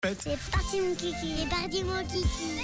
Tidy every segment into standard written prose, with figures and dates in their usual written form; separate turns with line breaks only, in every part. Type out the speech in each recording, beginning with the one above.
C'est parti mon kiki, c'est parti mon kiki.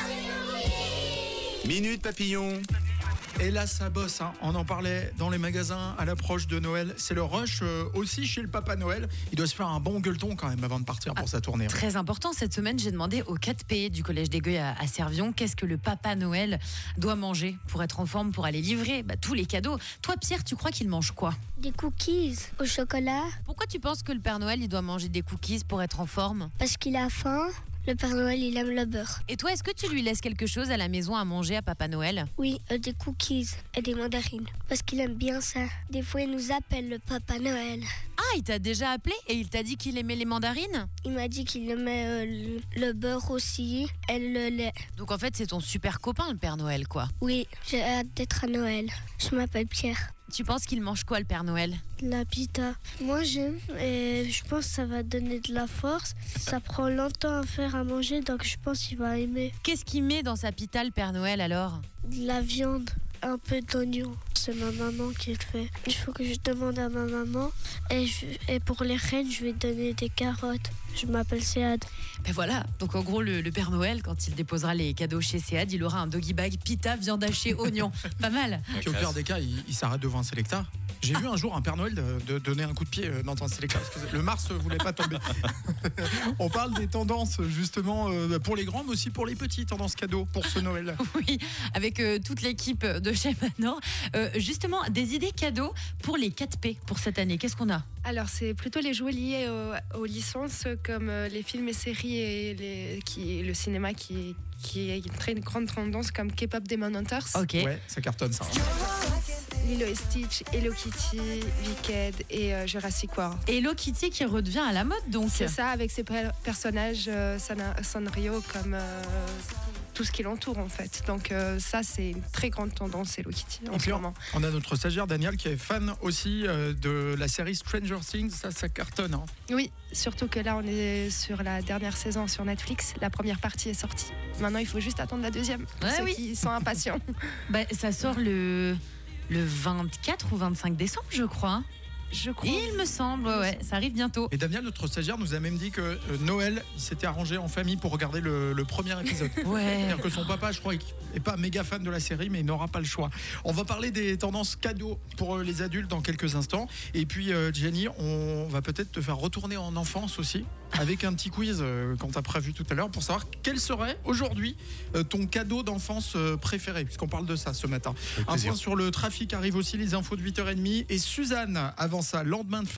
Minute Papillon.
Et là, ça bosse, hein. On en parlait dans les magasins à l'approche de Noël. C'est le rush aussi chez le Papa Noël. Il doit se faire un bon gueuleton quand même avant de partir pour sa tournée.
Très important, cette semaine, j'ai demandé aux 4P du Collège des Gueux à Servion qu'est-ce que le Papa Noël doit manger pour être en forme, pour aller livrer tous les cadeaux. Toi, Pierre, tu crois qu'il mange quoi ?
Des cookies au chocolat.
Pourquoi tu penses que le Père Noël il doit manger des cookies pour être en forme ?
Parce qu'il a faim. Le Père Noël, il aime le beurre.
Et toi, est-ce que tu lui laisses quelque chose à la maison à manger à Papa Noël ?
Oui, des cookies et des mandarines. Parce qu'il aime bien ça. Des fois, il nous appelle le Papa Noël.
Ah, il t'a déjà appelé et il t'a dit qu'il aimait les mandarines ?
Il m'a dit qu'il aimait le beurre aussi et le lait.
Donc en fait, c'est ton super copain, le Père Noël, quoi.
Oui, j'ai hâte d'être à Noël. Je m'appelle Pierre.
Tu penses qu'il mange quoi, le Père Noël ?
La pita. Moi, j'aime et je pense que ça va donner de la force. Ça prend longtemps à faire à manger, donc je pense qu'il va aimer.
Qu'est-ce qu'il met dans sa pita, le Père Noël, alors ?
De la viande, un peu d'oignon. C'est ma maman qui le fait. Il faut que je demande à ma maman. Et pour les reines, je vais donner des carottes. Je m'appelle Séad.
Ben voilà, donc en gros, le Père Noël, quand il déposera les cadeaux chez Séad, il aura un doggy bag, pita, viande hachée, oignon. Pas mal.
Puis au pire des cas, il s'arrête devant un Selecta. J'ai vu un jour un Père Noël de donner un coup de pied dans un Selecta. Le Mars voulait pas tomber. On parle des tendances justement pour les grands, mais aussi pour les petits, tendances cadeaux pour ce Noël.
Oui, avec toute l'équipe de chez Manor. Justement, des idées cadeaux pour les 4P pour cette année. Qu'est-ce qu'on a ?
Alors, c'est plutôt les jouets liés aux licences comme les films et séries et le cinéma qui est une très grande tendance comme K-pop Demon Hunters.
Ok.
Ouais, ça cartonne ça.
Lilo et Stitch, Hello Kitty, Wicked et Jurassic World.
Hello Kitty qui redevient à la mode donc.
C'est ça, avec ses personnages Sanrio comme tout ce qui l'entoure en fait. Donc ça, c'est une très grande tendance Hello Kitty en ce moment.
On a notre stagiaire Daniel qui est fan aussi de la série Stranger Things. Ça cartonne. Hein.
Oui, surtout que là, on est sur la dernière saison sur Netflix. La première partie est sortie. Maintenant, il faut juste attendre la deuxième. Pour ceux qui sont impatients.
Ça sort le 24 ou 25 décembre, je crois.
Je crois.
Il me semble, ouais, ça arrive bientôt.
Et Damien, notre stagiaire, nous a même dit que Noël, il s'était arrangé en famille pour regarder le premier épisode.
Ouais.
C'est-à-dire que son papa, je crois, n'est pas méga fan de la série, mais il n'aura pas le choix. On va parler des tendances cadeaux pour les adultes dans quelques instants. Et puis, Jenny, on va peut-être te faire retourner en enfance aussi, avec un petit quiz qu'on t'a prévu tout à l'heure, pour savoir quel serait aujourd'hui ton cadeau d'enfance préféré, puisqu'on parle de ça ce matin. Un point sur le trafic arrive aussi, les infos de 8h30. Et Suzanne, avant ça, lendemain de